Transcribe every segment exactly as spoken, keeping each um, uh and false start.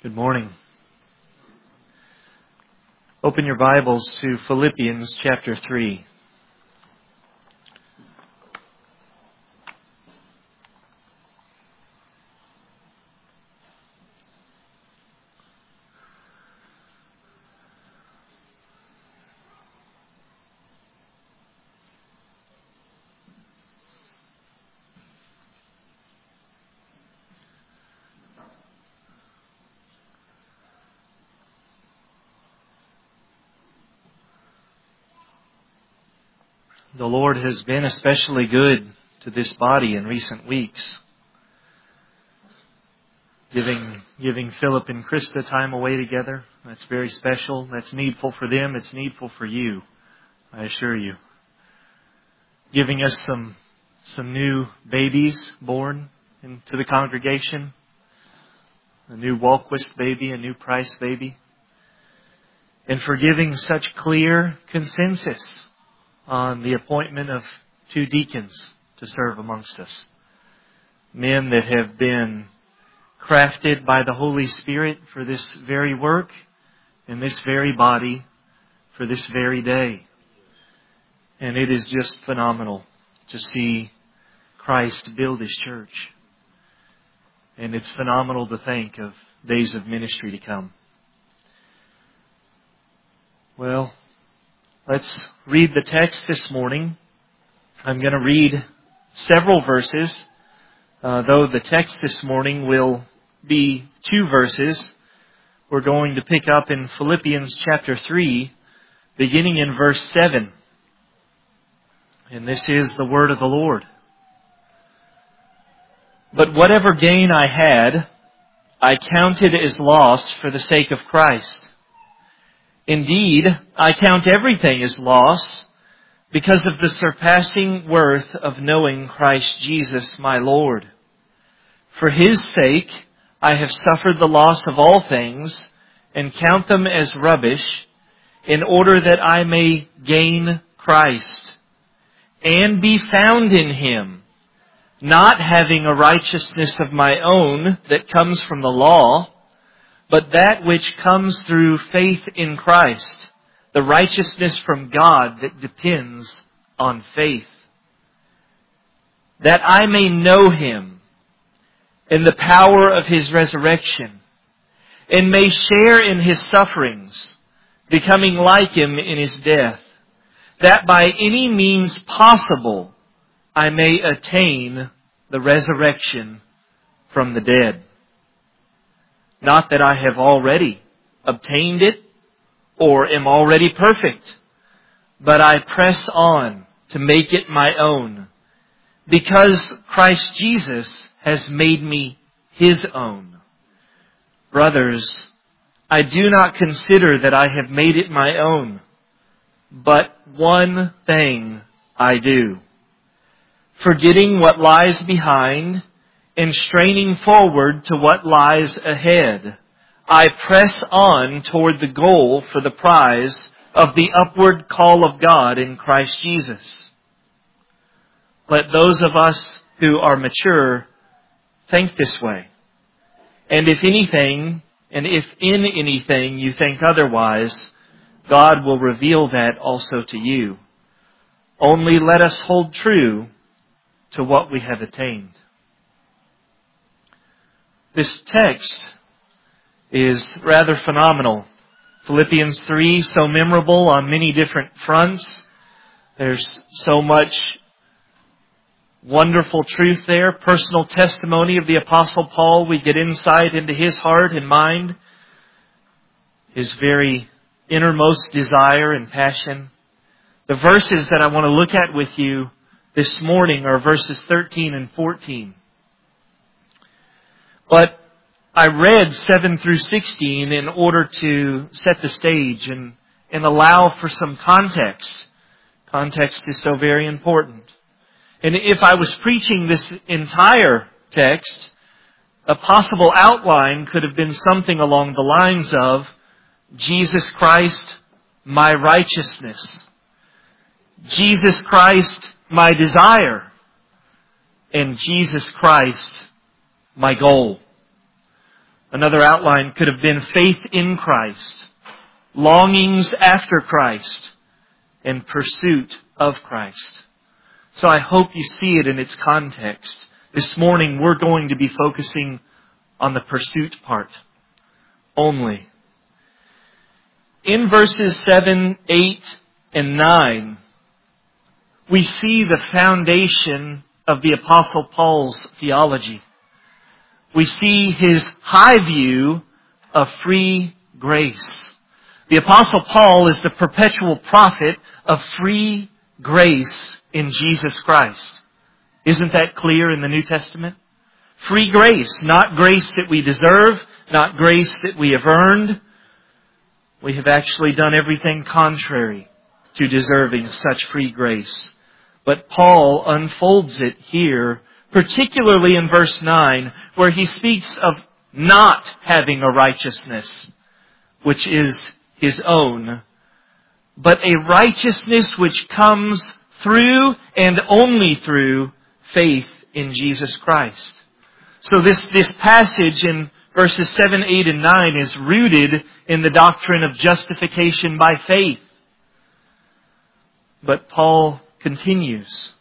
Good morning. Open your Bibles to Philippians chapter three. The Lord has been especially good to this body in recent weeks, giving giving Philip and Krista time away together. That's very special. That's needful for them. It's needful for you, I assure you. Giving us some some new babies born into the congregation. A new Walquist baby, a new Price baby. And for giving such clear consensus on the appointment of two deacons to serve amongst us. Men that have been crafted by the Holy Spirit for this very work, in this very body, for this very day. And it is just phenomenal to see Christ build His church. And it's phenomenal to think of days of ministry to come. Well, let's read the text this morning. I'm going to read several verses, uh, though the text this morning will be two verses. We're going to pick up in Philippians chapter three, beginning in verse seven. And this is the word of the Lord. But whatever gain I had, I counted as loss for the sake of Christ. Indeed, I count everything as loss because of the surpassing worth of knowing Christ Jesus my Lord. For His sake, I have suffered the loss of all things and count them as rubbish in order that I may gain Christ and be found in Him, not having a righteousness of my own that comes from the law, but that which comes through faith in Christ, the righteousness from God that depends on faith. That I may know Him in the power of His resurrection, and may share in His sufferings, becoming like Him in His death, that by any means possible I may attain the resurrection from the dead. Not that I have already obtained it or am already perfect, but I press on to make it my own, because Christ Jesus has made me His own. Brothers, I do not consider that I have made it my own, but one thing I do, forgetting what lies behind and straining forward to what lies ahead, I press on toward the goal for the prize of the upward call of God in Christ Jesus. Let those of us who are mature think this way. And if anything, and if in anything you think otherwise, God will reveal that also to you. Only let us hold true to what we have attained. This text is rather phenomenal. Philippians three, so memorable on many different fronts. There's so much wonderful truth there. Personal testimony of the Apostle Paul. We get insight into his heart and mind, his very innermost desire and passion. The verses that I want to look at with you this morning are verses thirteen and fourteen. But I read seven through sixteen in order to set the stage and, and allow for some context. Context is so very important. And if I was preaching this entire text, a possible outline could have been something along the lines of Jesus Christ, my righteousness. Jesus Christ, my desire. And Jesus Christ, my goal. Another outline could have been faith in Christ, longings after Christ, and pursuit of Christ. So I hope you see it in its context. This morning we're going to be focusing on the pursuit part only. In verses seven, eight, and nine, we see the foundation of the Apostle Paul's theology. We see his high view of free grace. The Apostle Paul is the perpetual prophet of free grace in Jesus Christ. Isn't that clear in the New Testament? Free grace, not grace that we deserve, not grace that we have earned. We have actually done everything contrary to deserving such free grace. But Paul unfolds it here, particularly in verse nine, where he speaks of not having a righteousness, which is his own, but a righteousness which comes through and only through faith in Jesus Christ. So this, this passage in verses seven, eight, and nine is rooted in the doctrine of justification by faith. But Paul continues.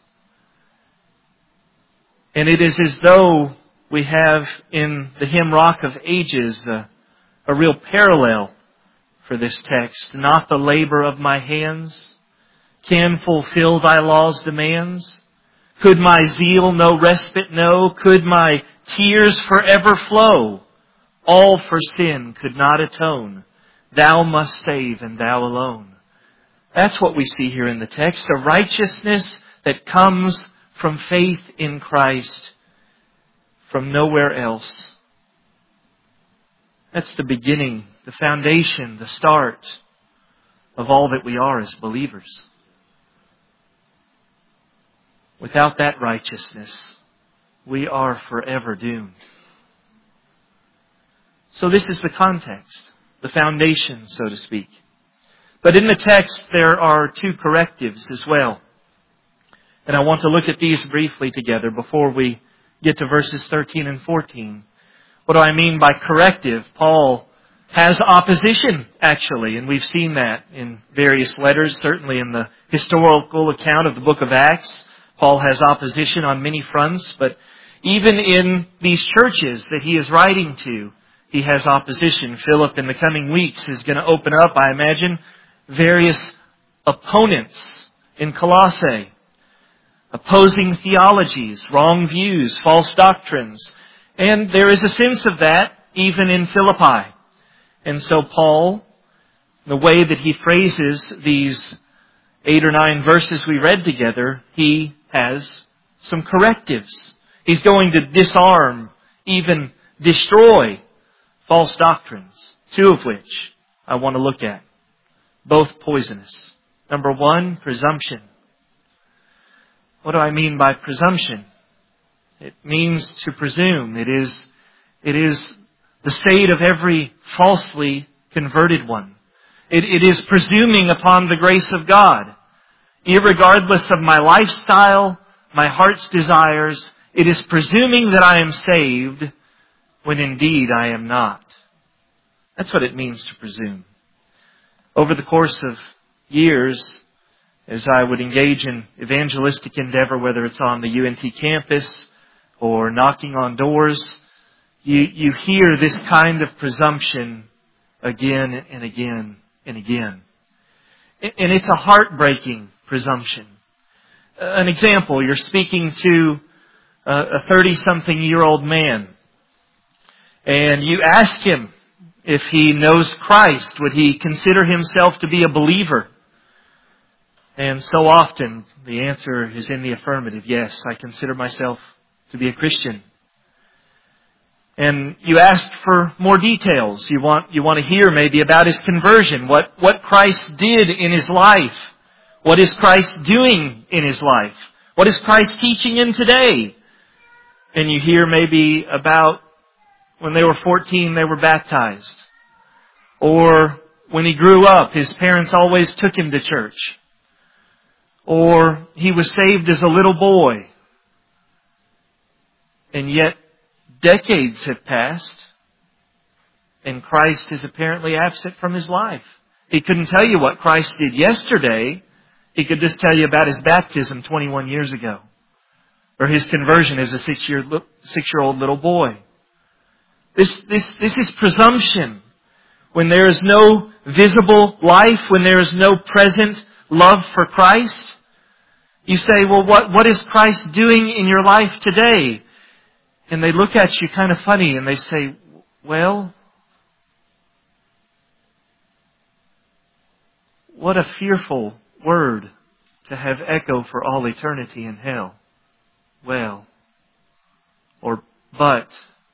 And it is as though we have in the hymn Rock of Ages a, a real parallel for this text. Not the labor of my hands can fulfill thy law's demands. Could my zeal no respite know? Could my tears forever flow? All for sin could not atone. Thou must save, and thou alone. That's what we see here in the text. A righteousness that comes from faith in Christ, from nowhere else. That's the beginning, the foundation, the start of all that we are as believers. Without that righteousness, we are forever doomed. So this is the context, the foundation, so to speak. But in the text, there are two correctives as well. And I want to look at these briefly together before we get to verses thirteen and fourteen. What do I mean by corrective? Paul has opposition, actually, and we've seen that in various letters, certainly in the historical account of the book of Acts. Paul has opposition on many fronts, but even in these churches that he is writing to, he has opposition. Philip, in the coming weeks, is going to open up, I imagine, various opponents in Colossae. Opposing theologies, wrong views, false doctrines. And there is a sense of that even in Philippi. And so Paul, the way that he phrases these eight or nine verses we read together, he has some correctives. He's going to disarm, even destroy false doctrines, two of which I want to look at. Both poisonous. Number one, presumption. What do I mean by presumption? It means to presume. It is, it is the state of every falsely converted one. It, it is presuming upon the grace of God. Irregardless of my lifestyle, my heart's desires, it is presuming that I am saved when indeed I am not. That's what it means to presume. Over the course of years, as I would engage in evangelistic endeavor, whether it's on the U N T campus or knocking on doors, you, you hear this kind of presumption again and again and again. And it's a heartbreaking presumption. An example, you're speaking to a thirty-something-year-old man, and you ask him if he knows Christ. Would he consider himself to be a believer? And so often the answer is in the affirmative. Yes, I consider myself to be a Christian. And you ask for more details. You want, you want to hear maybe about his conversion. What, what Christ did in his life. What is Christ doing in his life? What is Christ teaching him today? And you hear maybe about when they were fourteen, they were baptized. Or when he grew up, his parents always took him to church. Or he was saved as a little boy. And yet, decades have passed, and Christ is apparently absent from his life. He couldn't tell you what Christ did yesterday. He could just tell you about his baptism twenty-one years ago, or his conversion as a six-year, six-year-old little boy. This, this, this is presumption. When there is no visible life, when there is no present love for Christ, you say, well, what, what is Christ doing in your life today? And they look at you kind of funny and they say, well, what a fearful word to have echo for all eternity in hell. Well, or but.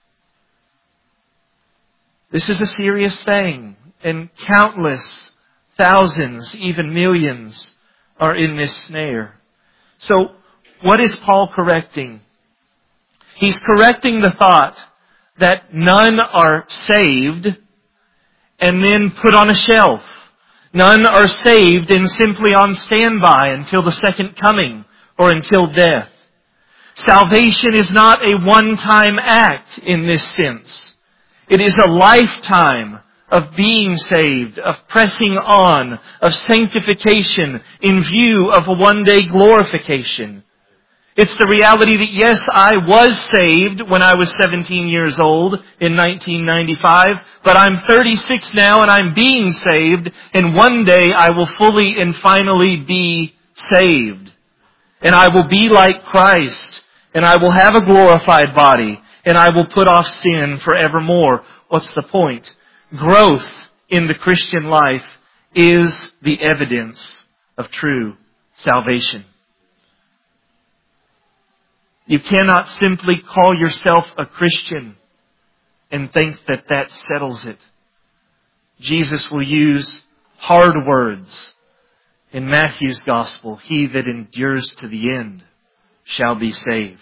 This is a serious thing, and countless thousands, even millions, are in this snare. So, what is Paul correcting? He's correcting the thought that none are saved and then put on a shelf. None are saved and simply on standby until the second coming or until death. Salvation is not a one-time act in this sense. It is a lifetime of being saved, of pressing on, of sanctification in view of a one-day glorification. It's the reality that yes, I was saved when I was seventeen years old in nineteen ninety-five, but I'm thirty-six now and I'm being saved, and one day I will fully and finally be saved. And I will be like Christ, and I will have a glorified body, and I will put off sin forevermore. What's the point? Growth in the Christian life is the evidence of true salvation. You cannot simply call yourself a Christian and think that that settles it. Jesus will use hard words in Matthew's Gospel. He that endures to the end shall be saved.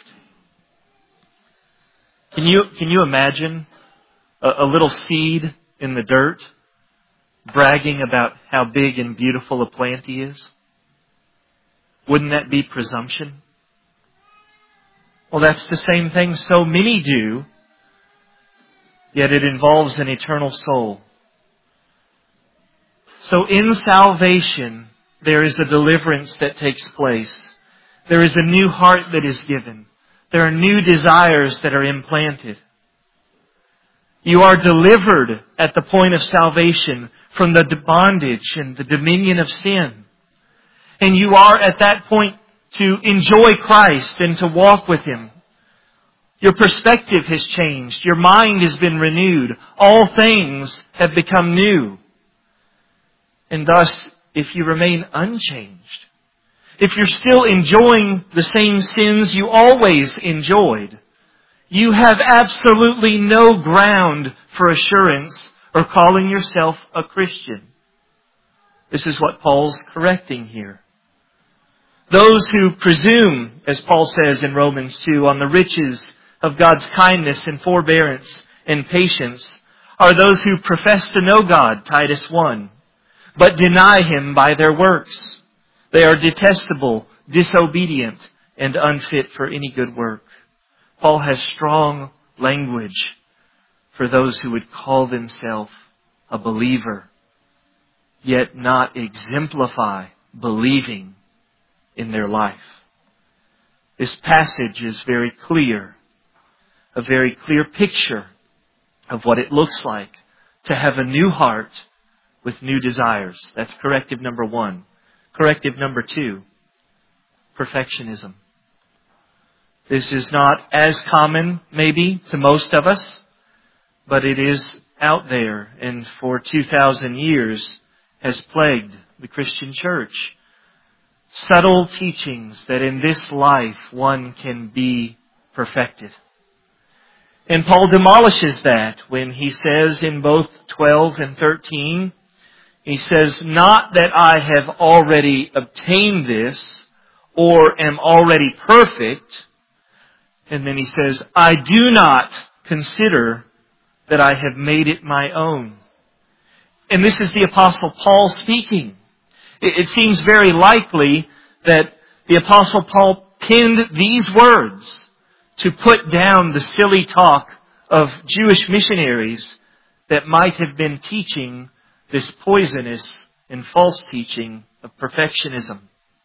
Can you, can you imagine a, a little seed in the dirt bragging about how big and beautiful a plant he is? Wouldn't that be presumption? Well, that's the same thing so many do, yet it involves an eternal soul. So in salvation, there is a deliverance that takes place. There is a new heart that is given. There are new desires that are implanted. You are delivered at the point of salvation from the bondage and the dominion of sin. And you are at that point to enjoy Christ and to walk with Him. Your perspective has changed. Your mind has been renewed. All things have become new. And thus, if you remain unchanged, if you're still enjoying the same sins you always enjoyed, you have absolutely no ground for assurance or calling yourself a Christian. This is what Paul's correcting here. Those who presume, as Paul says in Romans two, on the riches of God's kindness and forbearance and patience are those who profess to know God, Titus one, but deny Him by their works. They are detestable, disobedient, and unfit for any good work. Paul has strong language for those who would call themselves a believer, yet not exemplify believing in their life. This passage is very clear, a very clear picture of what it looks like to have a new heart with new desires. That's corrective number one. Corrective number two, perfectionism. This is not as common, maybe, to most of us, but it is out there and for two thousand years has plagued the Christian church. Subtle teachings that in this life one can be perfected. And Paul demolishes that when he says in both twelve and thirteen, he says, not that I have already obtained this or am already perfect. And then he says, I do not consider that I have made it my own. And this is the Apostle Paul speaking. It seems very likely that the Apostle Paul penned these words to put down the silly talk of Jewish missionaries that might have been teaching this poisonous and false teaching of perfectionism.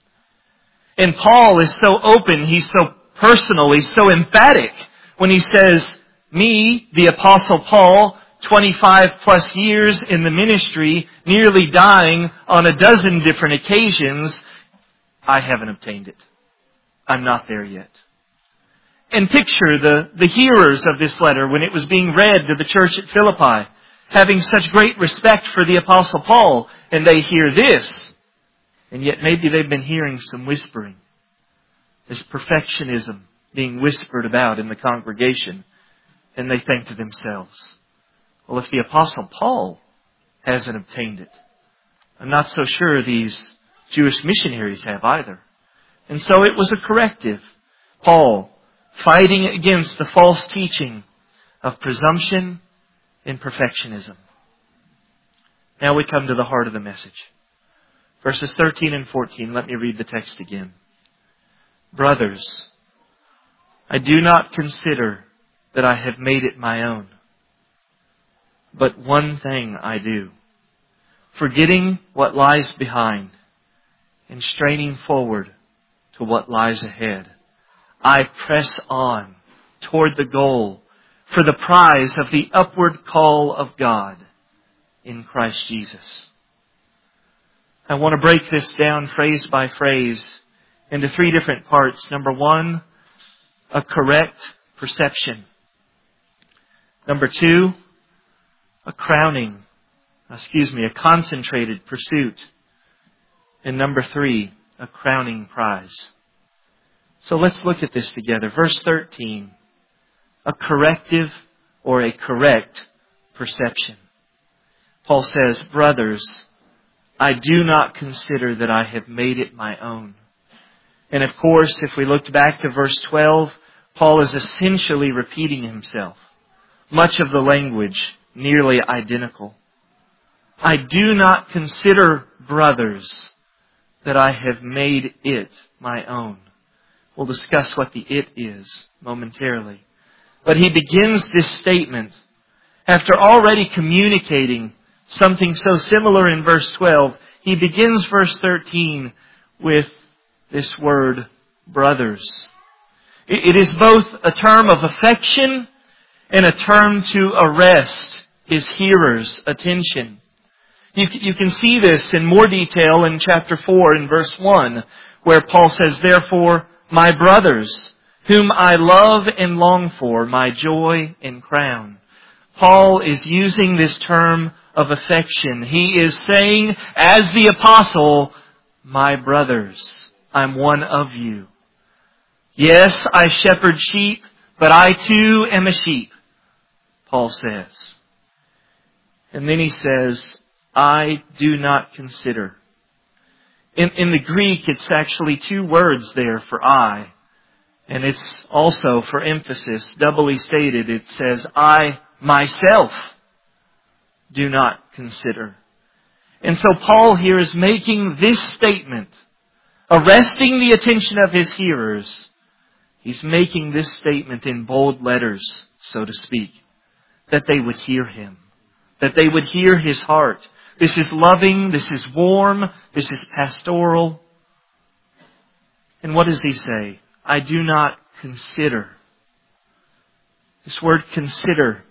And Paul is so open, he's so personal, he's so emphatic when he says, me, the Apostle Paul, twenty-five plus years in the ministry, nearly dying on a dozen different occasions, I haven't obtained it. I'm not there yet. And picture the, the hearers of this letter when it was being read to the church at Philippi, having such great respect for the Apostle Paul, and they hear this, and yet maybe they've been hearing some whispering. This perfectionism being whispered about in the congregation, and they think to themselves, well, if the Apostle Paul hasn't obtained it, I'm not so sure these Jewish missionaries have either. And so it was a corrective. Paul fighting against the false teaching of presumption and perfectionism. Now we come to the heart of the message. Verses thirteen and fourteen, let me read the text again. Brothers, I do not consider that I have made it my own. But one thing I do, forgetting what lies behind and straining forward to what lies ahead, I press on toward the goal for the prize of the upward call of God in Christ Jesus. I want to break this down phrase by phrase into three different parts. Number one, a correct perception. Number two, a crowning, excuse me, a concentrated pursuit. And number three, a crowning prize. So let's look at this together. Verse thirteen, a corrective or a correct perception. Paul says, brothers, I do not consider that I have made it my own. And of course, if we looked back to verse twelve, Paul is essentially repeating himself. Much of the language nearly identical. I do not consider, brothers, that I have made it my own. We'll discuss what the it is momentarily. But he begins this statement after already communicating something so similar in verse twelve. He begins verse thirteen with this word, brothers. It is both a term of affection and a term to arrest his hearers' attention. You, you can see this in more detail in chapter four in verse one, where Paul says, therefore, my brothers, whom I love and long for, my joy and crown. Paul is using this term of affection. He is saying, as the apostle, my brothers, I'm one of you. Yes, I shepherd sheep, but I too am a sheep, Paul says. And then he says, I do not consider. In, in the Greek, it's actually two words there for I. And it's also, for emphasis, doubly stated. It says, I myself do not consider. And so Paul here is making this statement, arresting the attention of his hearers. He's making this statement in bold letters, so to speak, that they would hear him, that they would hear his heart. This is loving, this is warm, this is pastoral. And what does he say? I do not consider. This word consider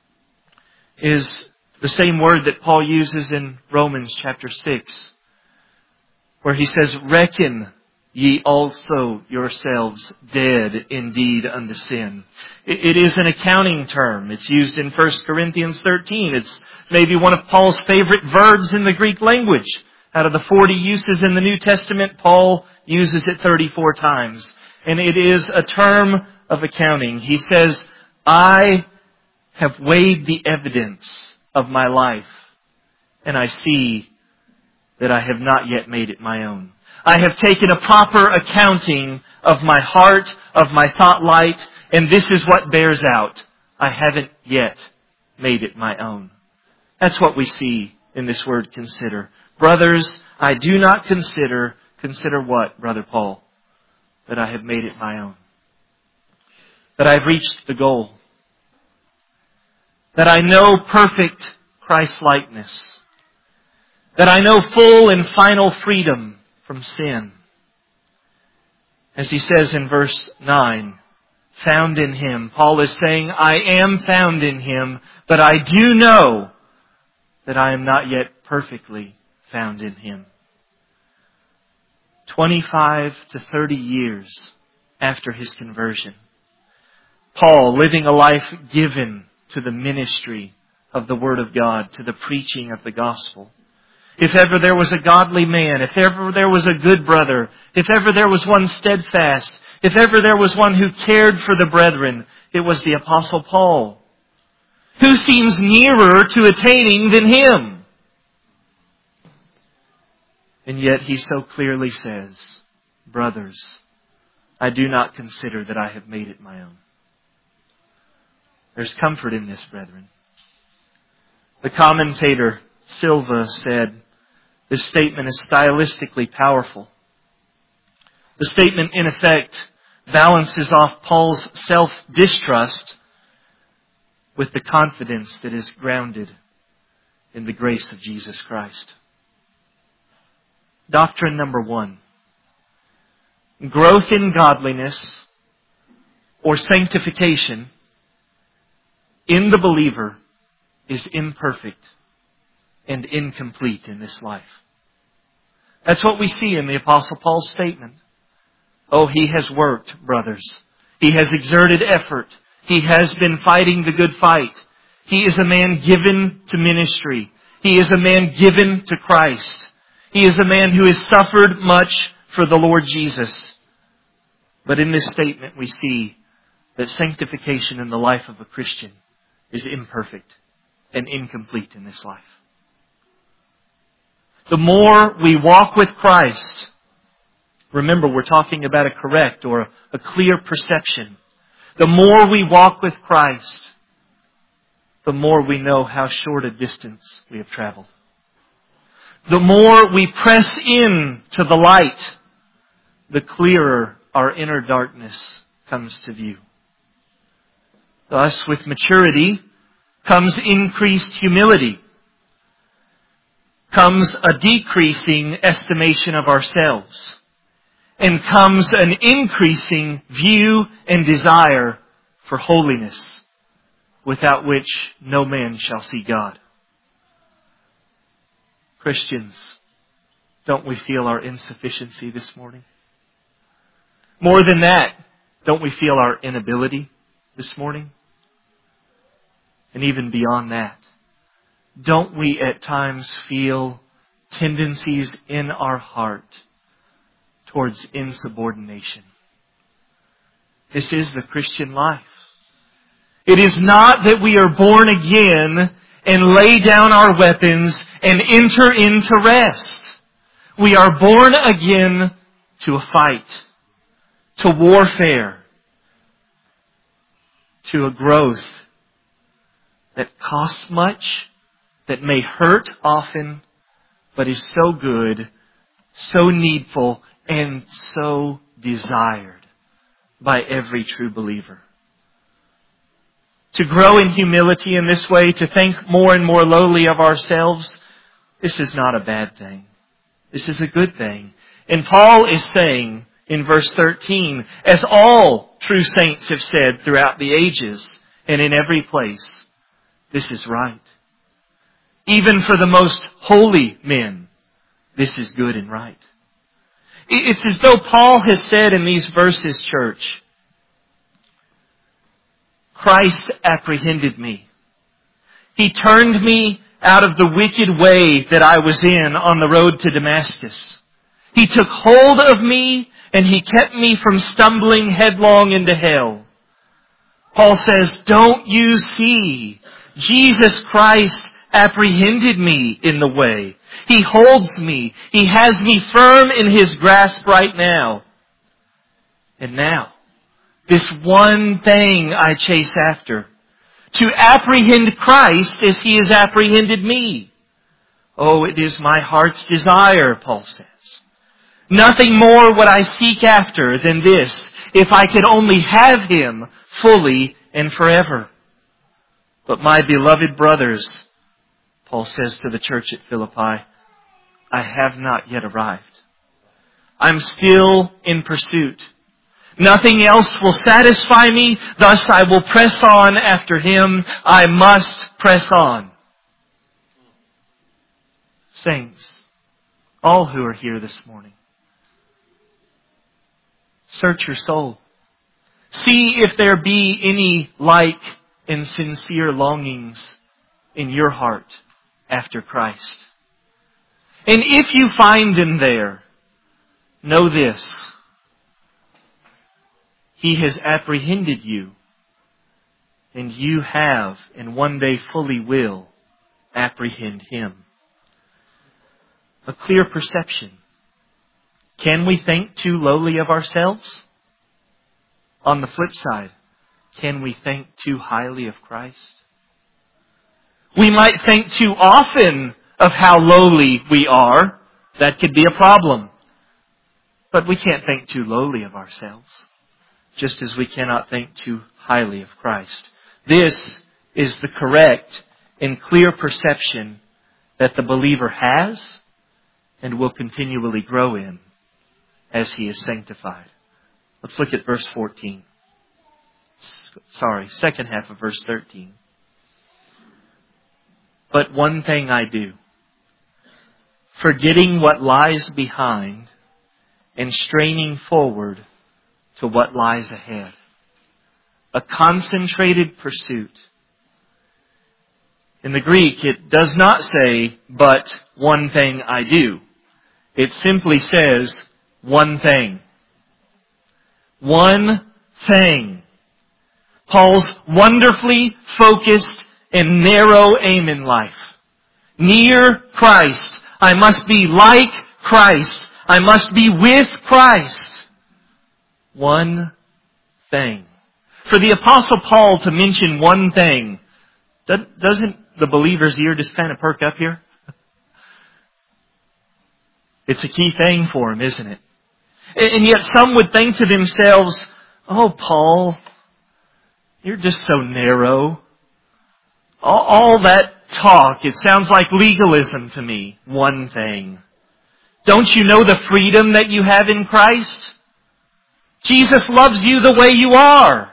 is the same word that Paul uses in Romans chapter six, where he says, reckon ye also yourselves dead indeed unto sin. It is an accounting term. It's used in First Corinthians thirteen. It's maybe one of Paul's favorite verbs in the Greek language. Out of the forty uses in the New Testament, Paul uses it thirty-four times. And it is a term of accounting. He says, I have weighed the evidence of my life, and I see that I have not yet made it my own. I have taken a proper accounting of my heart, of my thought light, and this is what bears out. I haven't yet made it my own. That's what we see in this word consider. Brothers, I do not consider, consider what, Brother Paul? That I have made it my own. That I've reached the goal. that I know perfect Christ-likeness, that I know full and final freedom from sin. As he says in verse nine, found in Him. Paul is saying, I am found in Him, but I do know that I am not yet perfectly found in Him. twenty-five to thirty years after his conversion, Paul, living a life given to the ministry of the Word of God, to the preaching of the gospel. If ever there was a godly man, if ever there was a good brother, if ever there was one steadfast, if ever there was one who cared for the brethren, it was the Apostle Paul. Who seems nearer to attaining than him? And yet he so clearly says, brothers, I do not consider that I have made it my own. There's comfort in this, brethren. The commentator Silva said, this statement is stylistically powerful. The statement, in effect, balances off Paul's self-distrust with the confidence that is grounded in the grace of Jesus Christ. Doctrine number one. Growth in godliness or sanctification in the believer is imperfect and incomplete in this life. That's what we see in the Apostle Paul's statement. Oh, he has worked, brothers. He has exerted effort. He has been fighting the good fight. He is a man given to ministry. He is a man given to Christ. He is a man who has suffered much for the Lord Jesus. But in this statement we see that sanctification in the life of a Christian is imperfect and incomplete in this life. The more we walk with Christ, remember we're talking about a correct or a clear perception. The more we walk with Christ, the more we know how short a distance we have traveled. The more we press in to the light, the clearer our inner darkness comes to view. Thus, with maturity comes increased humility, comes a decreasing estimation of ourselves, and comes an increasing view and desire for holiness, without which no man shall see God. Christians, don't we feel our insufficiency this morning? More than that, don't we feel our inability this morning? And even beyond that, don't we at times feel tendencies in our heart towards insubordination? This is the Christian life. It is not that we are born again and lay down our weapons and enter into rest. We are born again to a fight, to warfare, to a growth that costs much, that may hurt often, but is so good, so needful, and so desired by every true believer. To grow in humility in this way, to think more and more lowly of ourselves, this is not a bad thing. This is a good thing. And Paul is saying in verse thirteen, as all true saints have said throughout the ages and in every place, this is right. Even for the most holy men, this is good and right. It's as though Paul has said in these verses, church, Christ apprehended me. He turned me out of the wicked way that I was in on the road to Damascus. He took hold of me and He kept me from stumbling headlong into hell. Paul says, don't you see? Jesus Christ apprehended me in the way. He holds me. He has me firm in His grasp right now. And now, this one thing I chase after, to apprehend Christ as He has apprehended me. Oh, it is my heart's desire, Paul says. Nothing more would I seek after than this, if I could only have Him fully and forever. But my beloved brothers, Paul says to the church at Philippi, I have not yet arrived. I'm still in pursuit. Nothing else will satisfy me, thus I will press on after Him. I must press on. Saints, all who are here this morning, search your soul. See if there be any like and sincere longings in your heart after Christ. And if you find them there, know this: He has apprehended you, and you have, and one day fully will, apprehend Him. A clear perception. Can we think too lowly of ourselves? On the flip side, can we think too highly of Christ? We might think too often of how lowly we are. That could be a problem. But we can't think too lowly of ourselves, just as we cannot think too highly of Christ. This is the correct and clear perception that the believer has and will continually grow in as he is sanctified. Let's look at verse fourteen. Sorry, second half of verse thirteen. But one thing I do, forgetting what lies behind and straining forward to what lies ahead. A concentrated pursuit. In the Greek, it does not say, but one thing I do. It simply says, one thing. One thing. Paul's wonderfully focused and narrow aim in life. Near Christ. I must be like Christ. I must be with Christ. One thing. For the Apostle Paul to mention one thing, doesn't the believer's ear just kind of perk up here? It's a key thing for him, isn't it? And yet some would think to themselves, oh, Paul, you're just so narrow. All, all that talk, it sounds like legalism to me. One thing. Don't you know the freedom that you have in Christ? Jesus loves you the way you are.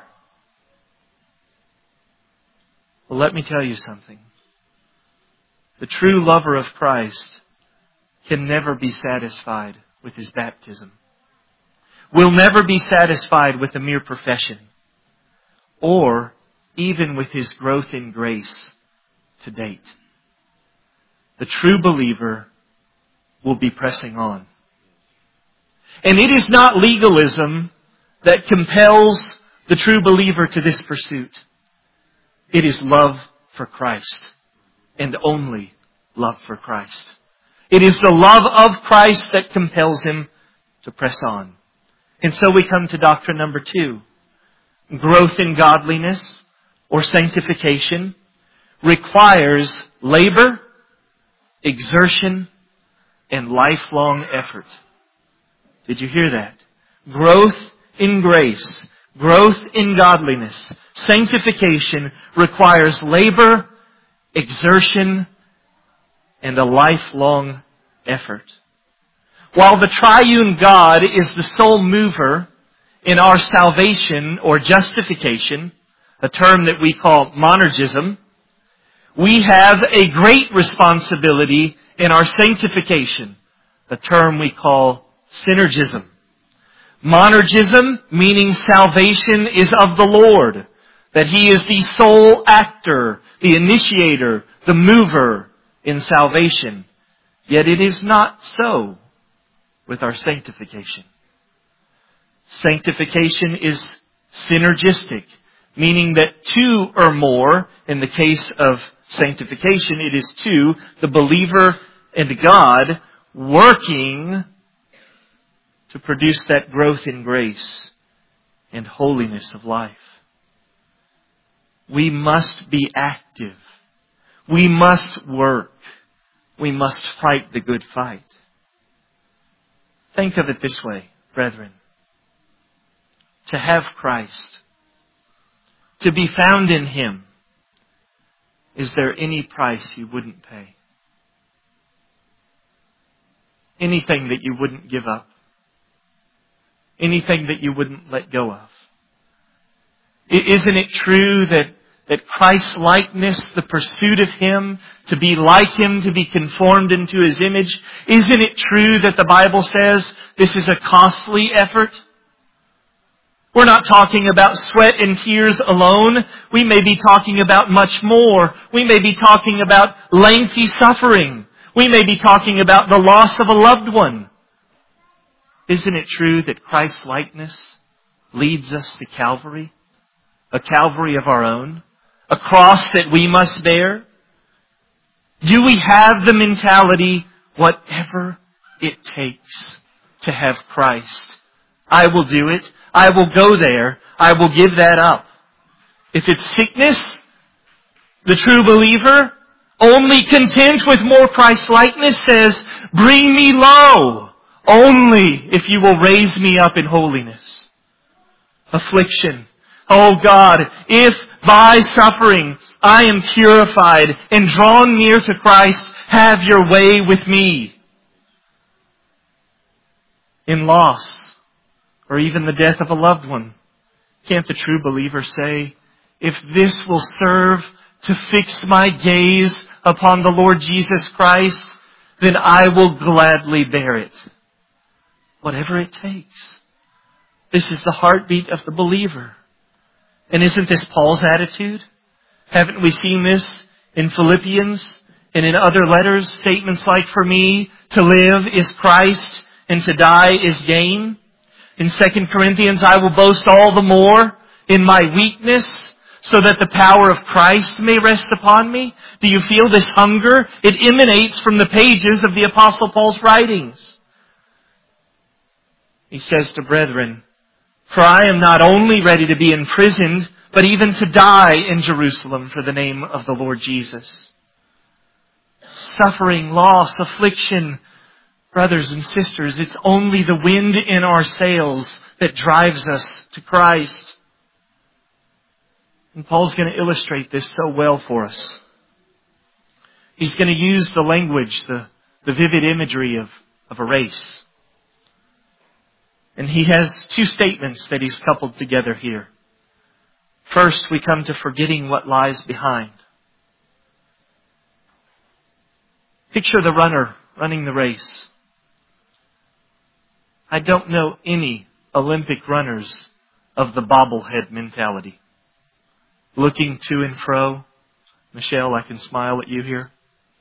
Well, let me tell you something. The true lover of Christ can never be satisfied with his baptism. Will never be satisfied with a mere profession, or even with his growth in grace to date. The true believer will be pressing on. And it is not legalism that compels the true believer to this pursuit. It is love for Christ, and only love for Christ. It is the love of Christ that compels him to press on. And so we come to doctrine number two. Growth in godliness or sanctification requires labor, exertion, and lifelong effort. Did you hear that? Growth in grace, growth in godliness, sanctification requires labor, exertion, and a lifelong effort. While the triune God is the sole mover in our salvation or justification, a term that we call monergism, we have a great responsibility in our sanctification, a term we call synergism. Monergism, meaning salvation is of the Lord, that He is the sole actor, the initiator, the mover in salvation. Yet it is not so with our sanctification. Sanctification is synergistic, meaning that two or more, in the case of sanctification, it is two, the believer and God, working to produce that growth in grace and holiness of life. We must be active. We must work. We must fight the good fight. Think of it this way, brethren. To have Christ, to be found in Him, Is there any price you wouldn't pay? Anything that you wouldn't give up? Anything that you wouldn't let go of? Isn't it true that, that Christ-likeness, the pursuit of Him, to be like Him, to be conformed into His image, isn't it true that the Bible says this is a costly effort? We're not talking about sweat and tears alone. We may be talking about much more. We may be talking about lengthy suffering. We may be talking about the loss of a loved one. Isn't it true that Christ-likeness leads us to Calvary? A Calvary of our own? A cross that we must bear? Do we have the mentality, whatever it takes to have Christ? I will do it. I will go there. I will give that up. If it's sickness, the true believer, only content with more Christ-likeness, says, bring me low, only if you will raise me up in holiness. Affliction. Oh God, if by suffering I am purified and drawn near to Christ, have your way with me. In loss, or even the death of a loved one, can't the true believer say, if this will serve to fix my gaze upon the Lord Jesus Christ, then I will gladly bear it. Whatever it takes. This is the heartbeat of the believer. And isn't this Paul's attitude? Haven't we seen this in Philippians and in other letters? Statements like, for me to live is Christ and to die is gain. In Second Corinthians, I will boast all the more in my weakness, so that the power of Christ may rest upon me. Do you feel this hunger? It emanates from the pages of the Apostle Paul's writings. He says to brethren, for I am not only ready to be imprisoned, but even to die in Jerusalem for the name of the Lord Jesus. Suffering, loss, affliction, brothers and sisters, it's only the wind in our sails that drives us to Christ. And Paul's going to illustrate this so well for us. He's going to use the language, the, the vivid imagery of, of a race. And he has two statements that he's coupled together here. First, we come to forgetting what lies behind. Picture the runner running the race. I don't know any Olympic runners of the bobblehead mentality. Looking to and fro. Michelle, I can smile at you here.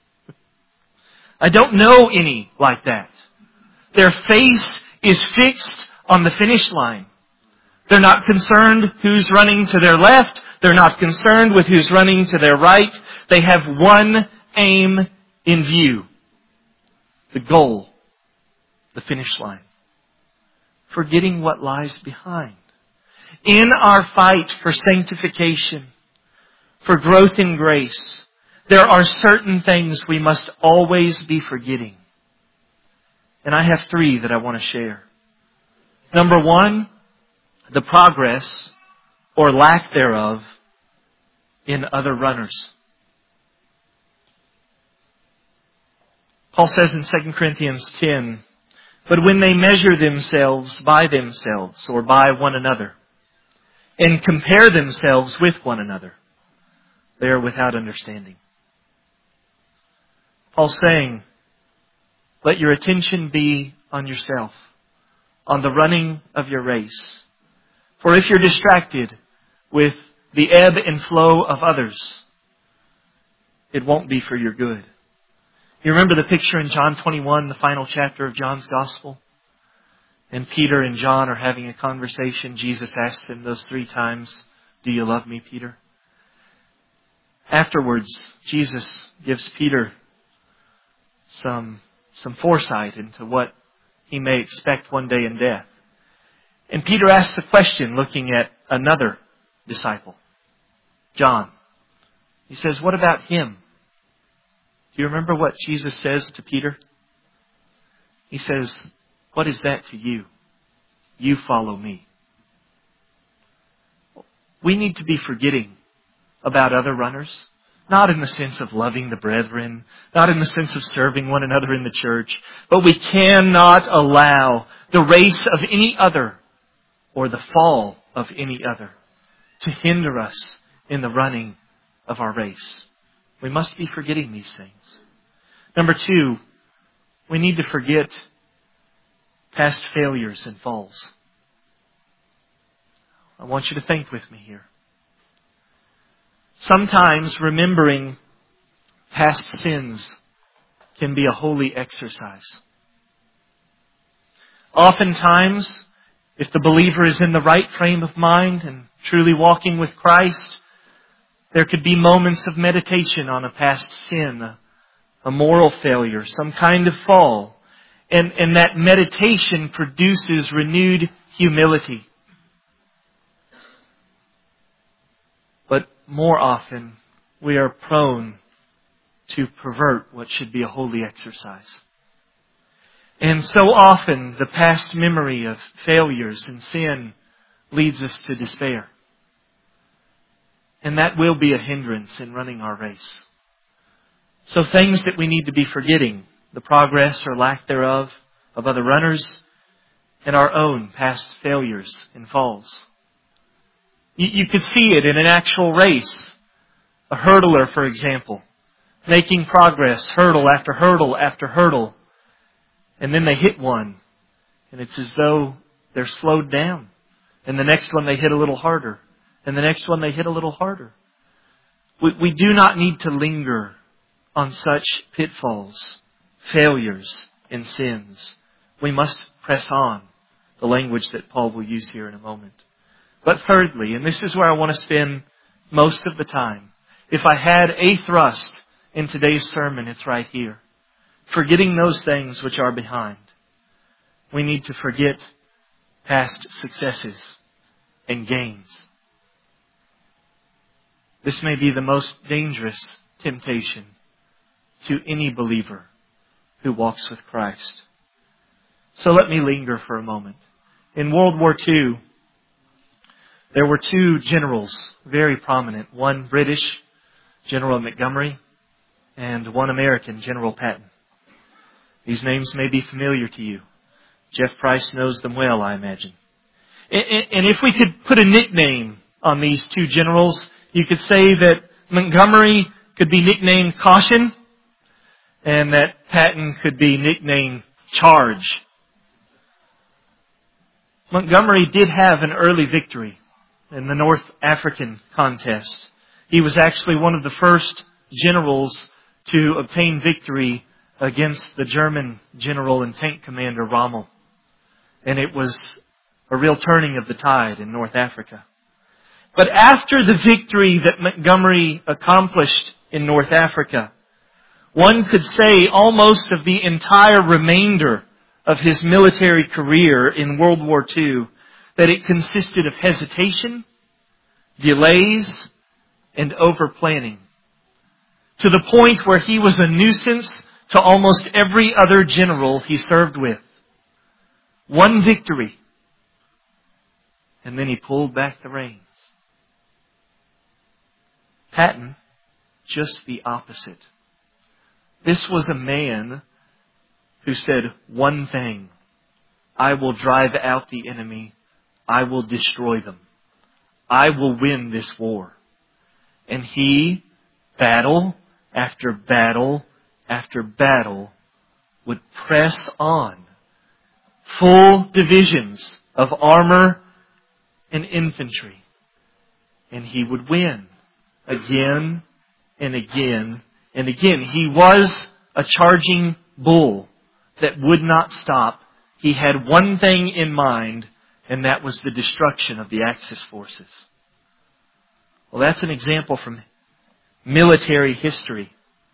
I don't know any like that. Their face is fixed on the finish line. They're not concerned who's running to their left. They're not concerned with who's running to their right. They have one aim in view. The goal. The finish line. Forgetting what lies behind. In our fight for sanctification, for growth in grace, there are certain things we must always be forgetting. And I have three that I want to share. Number one, the progress or lack thereof in other runners. Paul says in Second Corinthians ten, but when they measure themselves by themselves or by one another and compare themselves with one another, they are without understanding. Paul's saying, let your attention be on yourself, on the running of your race. For if you're distracted with the ebb and flow of others, it won't be for your good. You remember the picture in John twenty-one, the final chapter of John's Gospel? And Peter and John are having a conversation. Jesus asks him those three times, do you love me, Peter? Afterwards, Jesus gives Peter some, some foresight into what he may expect one day in death. And Peter asks the question looking at another disciple, John. He says, what about him? Do you remember what Jesus says to Peter? He says, what is that to you? You follow me. We need to be forgetting about other runners. Not in the sense of loving the brethren, not in the sense of serving one another in the church, but we cannot allow the race of any other or the fall of any other to hinder us in the running of our race. We must be forgetting these things. Number two, we need to forget past failures and falls. I want you to think with me here. Sometimes remembering past sins can be a holy exercise. Oftentimes, if the believer is in the right frame of mind and truly walking with Christ, there could be moments of meditation on a past sin, a, a moral failure, some kind of fall. And, and that meditation produces renewed humility. But more often, we are prone to pervert what should be a holy exercise. And so often, the past memory of failures and sin leads us to despair. And that will be a hindrance in running our race. So things that we need to be forgetting, the progress or lack thereof of other runners, and our own past failures and falls. You, you could see it in an actual race. A hurdler, for example, making progress, hurdle after hurdle after hurdle. And then they hit one, and it's as though they're slowed down. And the next one they hit a little harder. And the next one they hit a little harder. We, we do not need to linger on such pitfalls, failures, and sins. We must press on, the language that Paul will use here in a moment. But thirdly, and this is where I want to spend most of the time, if I had a thrust in today's sermon, it's right here. Forgetting those things which are behind. We need to forget past successes and gains. This may be the most dangerous temptation to any believer who walks with Christ. So let me linger for a moment. In World War Two, there were two generals, very prominent. One British, General Montgomery, and one American, General Patton. These names may be familiar to you. Jeff Price knows them well, I imagine. And if we could put a nickname on these two generals, you could say that Montgomery could be nicknamed Caution, and that Patton could be nicknamed Charge. Montgomery did have an early victory in the North African contest. He was actually one of the first generals to obtain victory against the German general and tank commander Rommel. And it was a real turning of the tide in North Africa. But after the victory that Montgomery accomplished in North Africa, one could say almost of the entire remainder of his military career in World War Two that it consisted of hesitation, delays, and over-planning. To the point where he was a nuisance to almost every other general he served with. One victory. And then he pulled back the reins. Patton, just the opposite. This was a man who said one thing: I will drive out the enemy. I will destroy them. I will win this war. And he, battle after battle after battle, would press on. Full divisions of armor and infantry. And he would win again and again and again. He was a charging bull that would not stop. He had one thing in mind, and that was the destruction of the Axis forces. Well, that's an example from military history.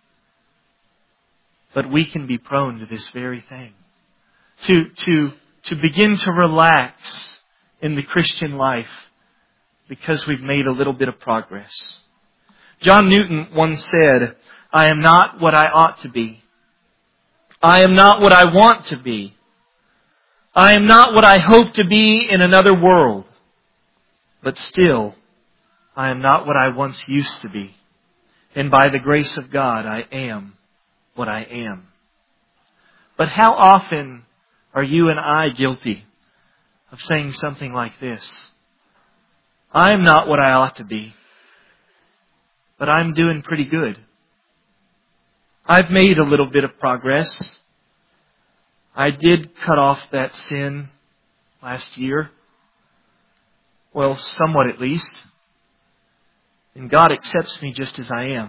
But we can be prone to this very thing. To, to, to begin to relax in the Christian life because we've made a little bit of progress. John Newton once said, I am not what I ought to be. I am not what I want to be. I am not what I hope to be in another world. But still, I am not what I once used to be. And by the grace of God, I am what I am. But how often are you and I guilty of saying something like this? I'm not what I ought to be, but I'm doing pretty good. I've made a little bit of progress. I did cut off that sin last year. Well, somewhat at least. And God accepts me just as I am.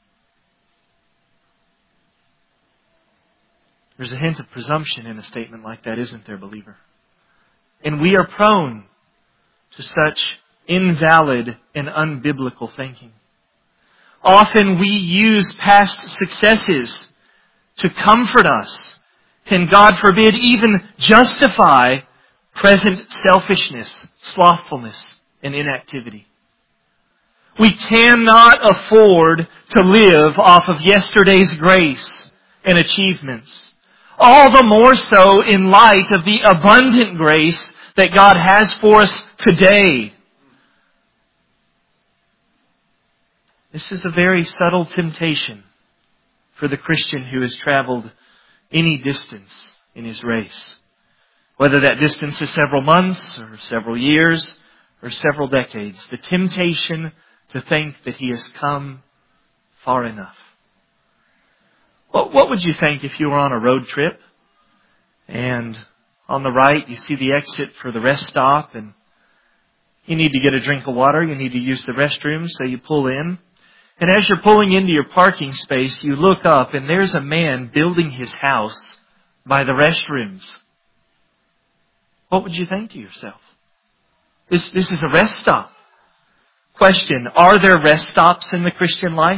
There's a hint of presumption in a statement like that, isn't there, believer? And we are prone to such invalid and unbiblical thinking. Often we use past successes to comfort us, and God forbid even justify present selfishness, slothfulness, and inactivity. We cannot afford to live off of yesterday's grace and achievements. All the more so in light of the abundant grace that God has for us today. This is a very subtle temptation for the Christian who has traveled any distance in his race. Whether that distance is several months or several years or several decades. The temptation to think that he has come far enough. What, what would you think if you were on a road trip and on the right you see the exit for the rest stop and you need to get a drink of water, you need to use the restroom, so you pull in. And as you're pulling into your parking space, you look up and there's a man building his house by the restrooms. What would you think to yourself? This, this is a rest stop. Question, are there rest stops in the Christian life?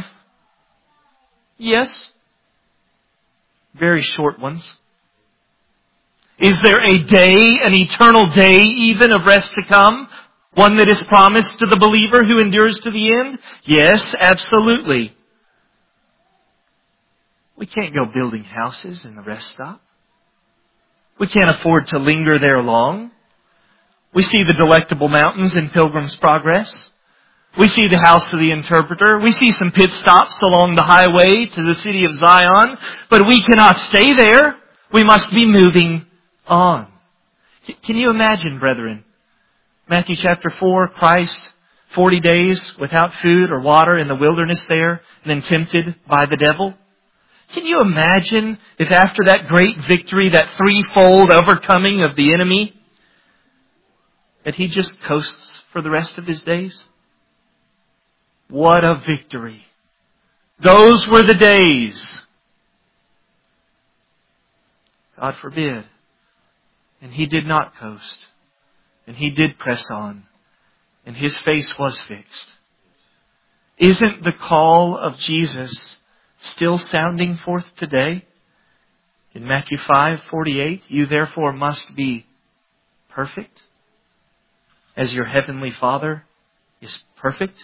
Yes. Very short ones. Is there a day, an eternal day even of rest to come? One that is promised to the believer who endures to the end? Yes, absolutely. We can't go building houses in the rest stop. We can't afford to linger there long. We see the Delectable Mountains in Pilgrim's Progress. We see the House of the Interpreter. We see some pit stops along the highway to the city of Zion. But we cannot stay there. We must be moving on. Can you imagine, brethren? Matthew chapter four, Christ, forty days without food or water in the wilderness there, and then tempted by the devil. Can you imagine if after that great victory, that threefold overcoming of the enemy, that he just coasts for the rest of his days? What a victory. Those were the days. God forbid. And he did not coast. And he did press on. And his face was fixed. Isn't the call of Jesus still sounding forth today? In Matthew five forty-eight, you therefore must be perfect, as your heavenly Father is perfect.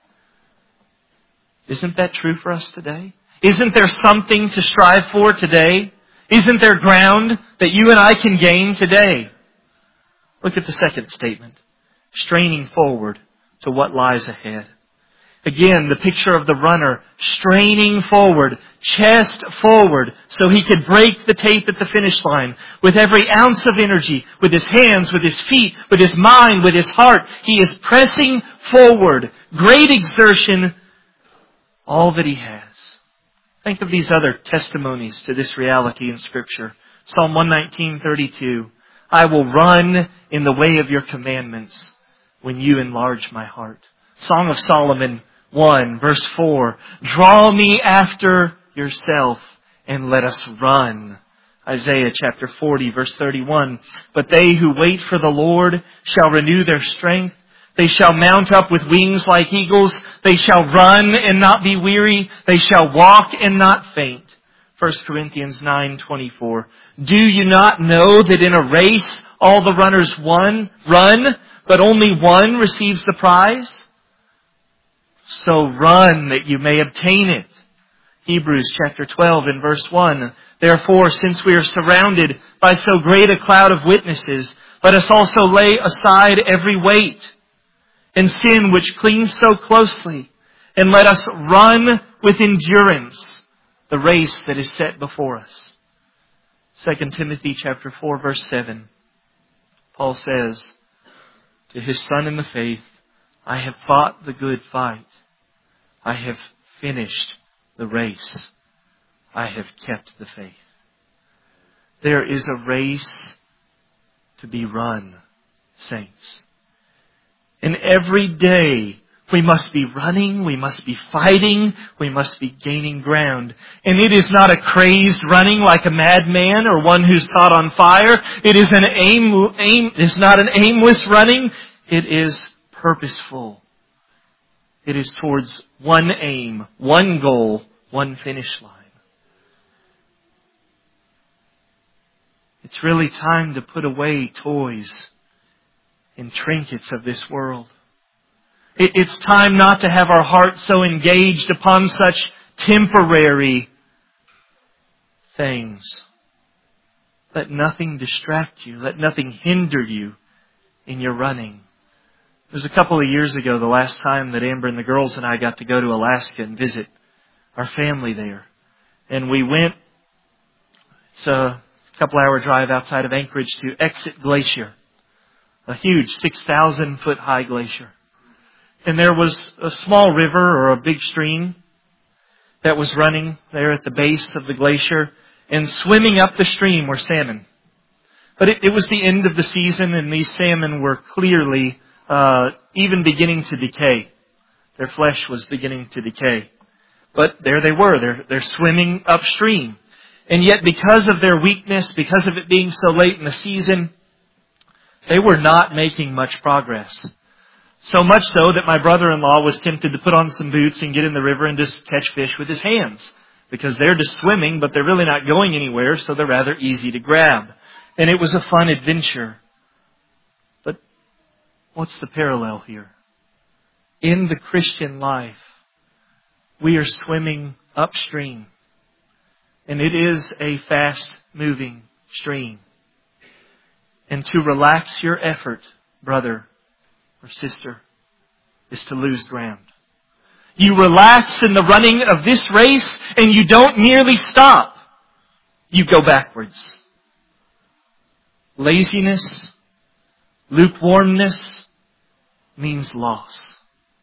Isn't that true for us today? Isn't there something to strive for today? Isn't there ground that you and I can gain today? Look at the second statement. Straining forward to what lies ahead. Again, the picture of the runner straining forward, chest forward, so he could break the tape at the finish line with every ounce of energy, with his hands, with his feet, with his mind, with his heart. He is pressing forward. Great exertion, all that he has. Think of these other testimonies to this reality in Scripture. Psalm one nineteen thirty-two. I will run in the way of your commandments when you enlarge my heart. Song of Solomon one, verse four. Draw me after yourself and let us run. Isaiah chapter forty, verse thirty-one. But they who wait for the Lord shall renew their strength. They shall mount up with wings like eagles. They shall run and not be weary. They shall walk and not faint. First Corinthians nine twenty-four. Do you not know that in a race all the runners won, run, but only one receives the prize? So run that you may obtain it. Hebrews chapter twelve and verse one. Therefore, since we are surrounded by so great a cloud of witnesses, let us also lay aside every weight and sin which clings so closely, And let us run with endurance the race that is set before us. Second Timothy chapter four, verse seven. Paul says to his son in the faith, I have fought the good fight. I have finished the race. I have kept the faith. There is a race to be run, saints. And every day we must be running, we must be fighting, we must be gaining ground. And it is not a crazed running like a madman or one who's caught on fire. It is an aim, aim, it's not an aimless running. It is purposeful. It is towards one aim, one goal, one finish line. It's really time to put away toys and trinkets of this world. It's time not to have our hearts so engaged upon such temporary things. Let nothing distract you. Let nothing hinder you in your running. It was a couple of years ago, the last time that Amber and the girls and I got to go to Alaska and visit our family there. And we went, it's a couple hour drive outside of Anchorage to Exit Glacier. A huge six thousand foot high glacier. And there was a small river or a big stream that was running there at the base of the glacier. And swimming up the stream were salmon. But it, it was the end of the season, and these salmon were clearly uh, even beginning to decay. Their flesh was beginning to decay. But there they were. They're, they're swimming upstream. And yet because of their weakness, because of it being so late in the season, they were not making much progress. So much so that my brother-in-law was tempted to put on some boots and get in the river and just catch fish with his hands. Because they're just swimming, but they're really not going anywhere, so they're rather easy to grab. And it was a fun adventure. But what's the parallel here? In the Christian life, we are swimming upstream. And it is a fast-moving stream. And to relax your effort, brother or sister, is to lose ground. You relax in the running of this race and you don't merely stop. You go backwards. Laziness, lukewarmness means loss.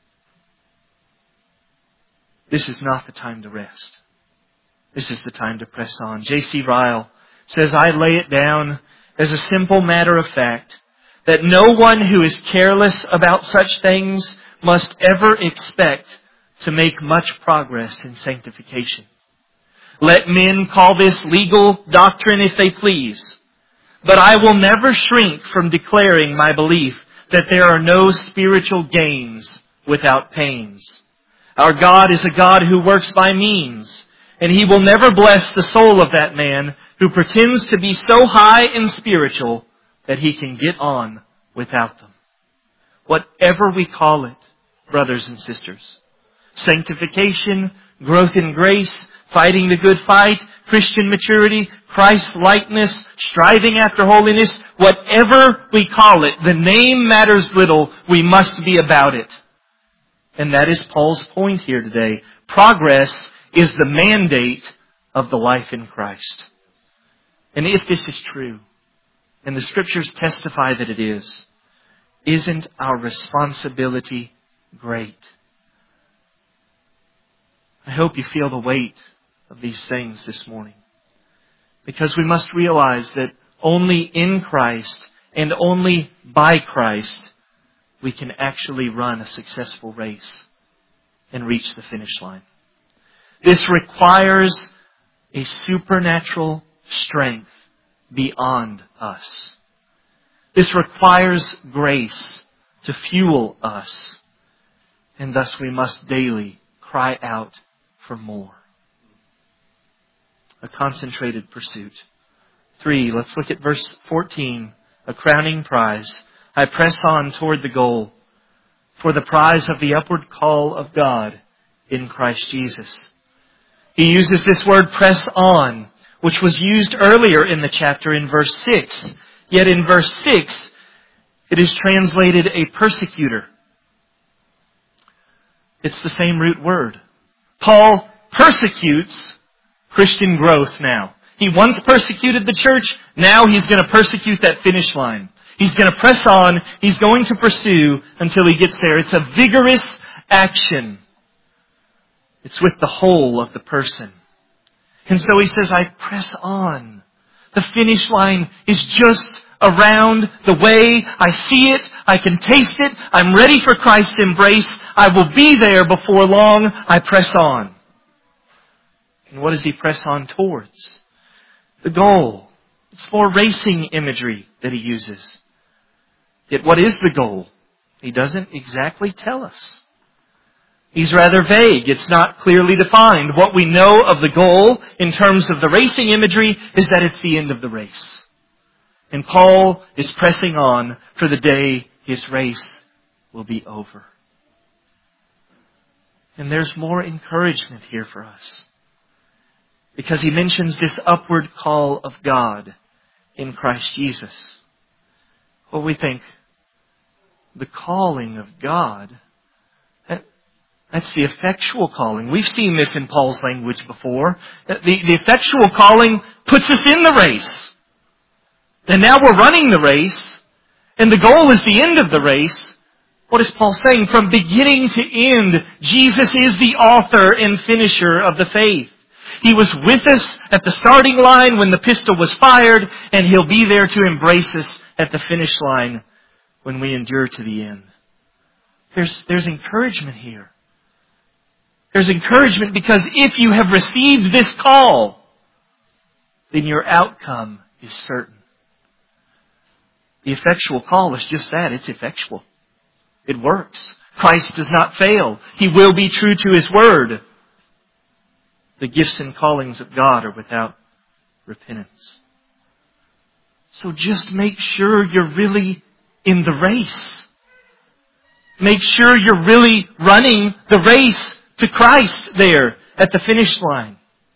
This is not the time to rest. This is the time to press on. J C Ryle says, I lay it down as a simple matter of fact that no one who is careless about such things must ever expect to make much progress in sanctification. Let men call this legal doctrine if they please, but I will never shrink from declaring my belief that there are no spiritual gains without pains. Our God is a God who works by means, and He will never bless the soul of that man who pretends to be so high and spiritual that he can get on without them. Whatever we call it, brothers and sisters, sanctification, growth in grace, fighting the good fight, Christian maturity, Christ-likeness, striving after holiness, whatever we call it, the name matters little. We must be about it. And that is Paul's point here today. Progress is the mandate of the life in Christ. And if this is true, and the Scriptures testify that it is, isn't our responsibility great? I hope you feel the weight of these things this morning. Because we must realize that only in Christ and only by Christ we can actually run a successful race and reach the finish line. This requires a supernatural strength beyond us. This requires grace to fuel us. And thus we must daily cry out for more. A concentrated pursuit. Three, let's look at verse fourteen. A crowning prize. I press on toward the goal for the prize of the upward call of God in Christ Jesus. He uses this word press on, which was used earlier in the chapter in verse six. Yet in verse six, it is translated a persecutor. It's the same root word. Paul persecutes Christian growth now. He once persecuted the church. Now he's going to persecute that finish line. He's going to press on. He's going to pursue until he gets there. It's a vigorous action. It's with the whole of the person. And so he says, I press on. The finish line is just around the way. I see it. I can taste it. I'm ready for Christ's embrace. I will be there before long. I press on. And what does he press on towards? The goal. It's more racing imagery that he uses. Yet what is the goal? He doesn't exactly tell us. He's rather vague. It's not clearly defined. What we know of the goal in terms of the racing imagery is that it's the end of the race. And Paul is pressing on for the day his race will be over. And there's more encouragement here for us. Because he mentions this upward call of God in Christ Jesus. Well, we think, the calling of God, that, that's the effectual calling. We've seen this in Paul's language before. The, the effectual calling puts us in the race. And now we're running the race, and the goal is the end of the race. What is Paul saying? From beginning to end, Jesus is the author and finisher of the faith. He was with us at the starting line when the pistol was fired, and He'll be there to embrace us at the finish line when we endure to the end. There's, there's encouragement here. There's encouragement because if you have received this call, then your outcome is certain. The effectual call is just that. It's effectual. It works. Christ does not fail. He will be true to His word. The gifts and callings of God are without repentance. So just make sure you're really in the race. Make sure you're really running the race to Christ there at the finish line.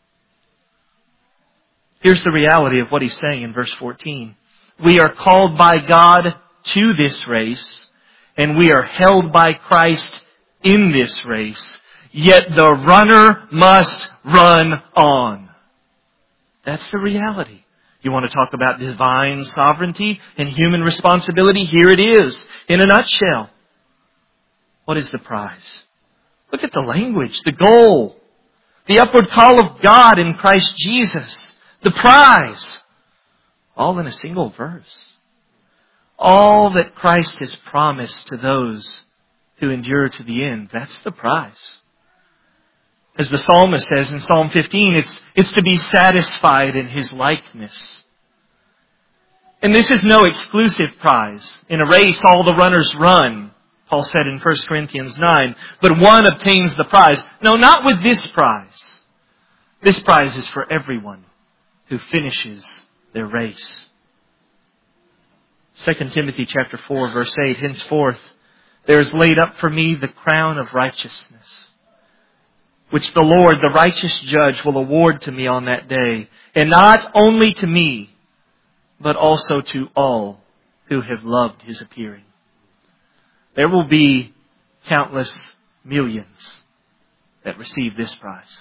Here's the reality of what he's saying in verse fourteen. We are called by God to this race, and we are held by Christ in this race. Yet the runner must run on. That's the reality. You want to talk about divine sovereignty and human responsibility? Here it is, in a nutshell. What is the prize? Look at the language, the goal, the upward call of God in Christ Jesus, the prize, all in a single verse. All that Christ has promised to those who endure to the end, that's the prize. As the psalmist says in Psalm fifteen, it's, it's to be satisfied in His likeness. And this is no exclusive prize. In a race, all the runners run, Paul said in First Corinthians nine, but one obtains the prize. No, not with this prize. This prize is for everyone who finishes their race. Second Timothy chapter four, verse eight, henceforth there is laid up for me the crown of righteousness, which the Lord, the righteous judge, will award to me on that day. And not only to me, but also to all who have loved His appearing. There will be countless millions that receive this prize.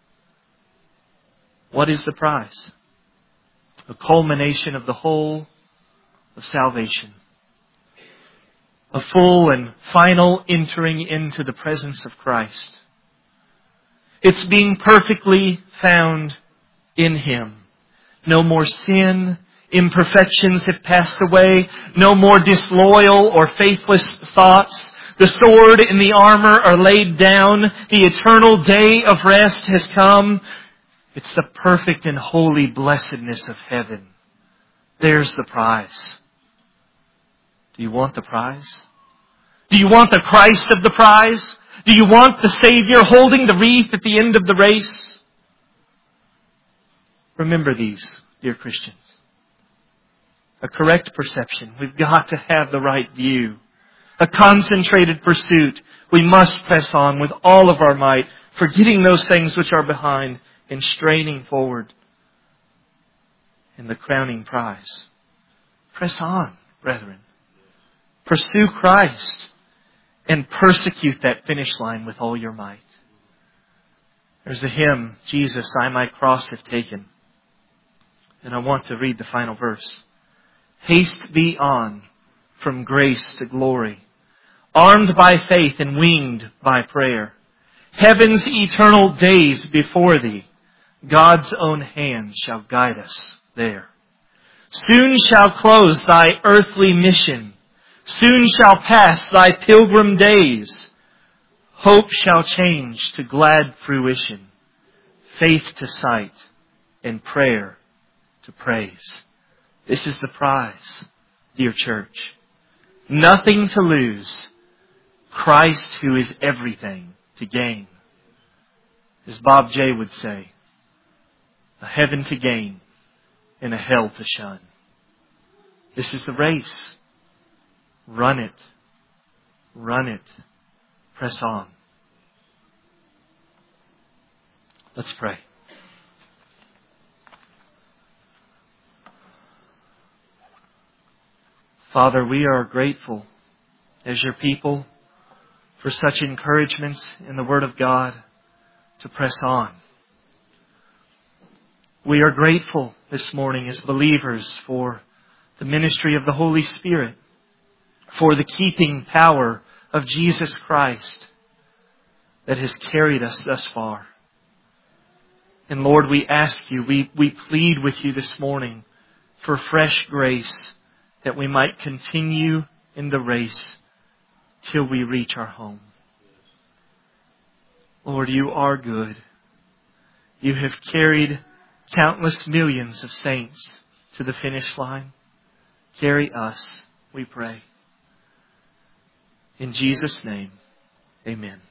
What is the prize? A culmination of the whole of salvation. A full and final entering into the presence of Christ. It's being perfectly found in Him. No more sin. Imperfections have passed away. No more disloyal or faithless thoughts. The sword and the armor are laid down. The eternal day of rest has come. It's the perfect and holy blessedness of heaven. There's the prize. Do you want the prize? Do you want the Christ of the prize? Do you want the Savior holding the wreath at the end of the race? Remember these, dear Christians. A correct perception. We've got to have the right view. A concentrated pursuit. We must press on with all of our might, forgetting those things which are behind and straining forward in the crowning prize. Press on, brethren. Pursue Christ. and persecute that finish line with all your might. There's a hymn, Jesus, I my cross have taken. And I want to read the final verse. Haste thee on from grace to glory, armed by faith and winged by prayer. Heaven's eternal days before thee, God's own hand shall guide us there. Soon shall close thy earthly mission. Soon shall pass thy pilgrim days. Hope shall change to glad fruition, faith to sight, and prayer to praise. This is the prize, dear church. Nothing to lose. Christ who is everything to gain. As Bob J. would say, a heaven to gain and a hell to shun. This is the race. Run it. Run it. Press on. Let's pray. Father, we are grateful as your people for such encouragements in the Word of God to press on. We are grateful this morning as believers for the ministry of the Holy Spirit, for the keeping power of Jesus Christ that has carried us thus far. And Lord, we ask you, we, we plead with you this morning for fresh grace that we might continue in the race till we reach our home. Lord, you are good. You have carried countless millions of saints to the finish line. Carry us, we pray. In Jesus' name, amen.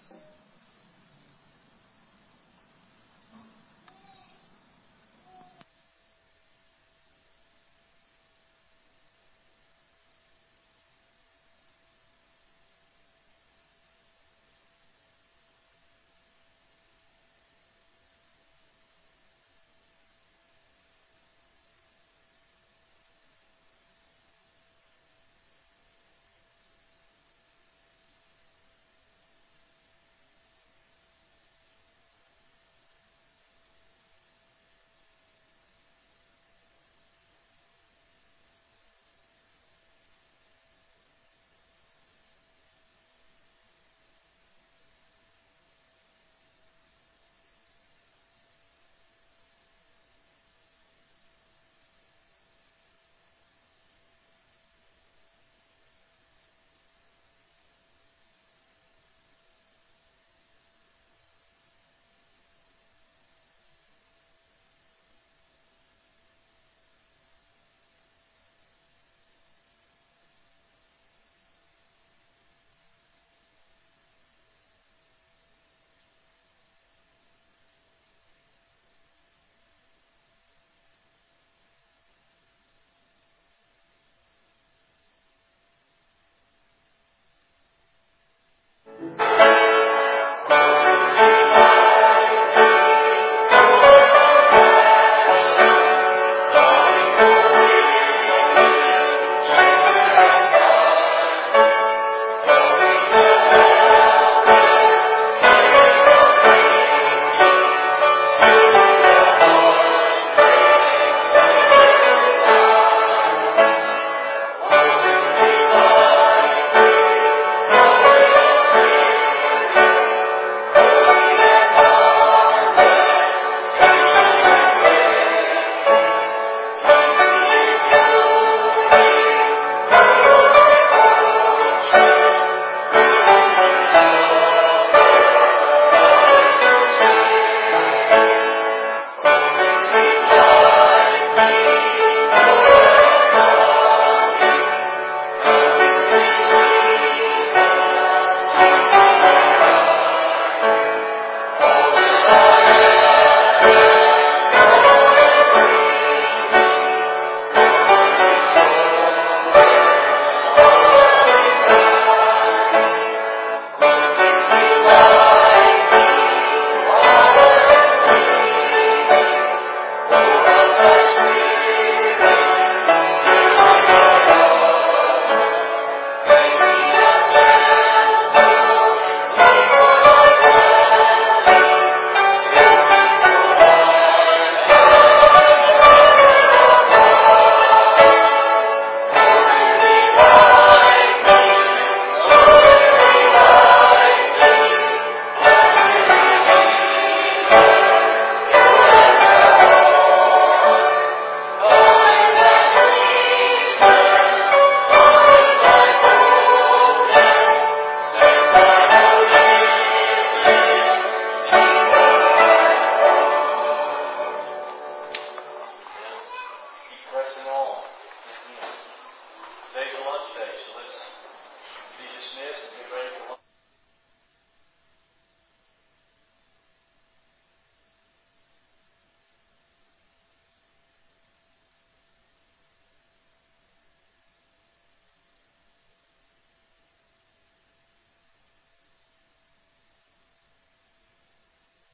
dismissed. Get ready for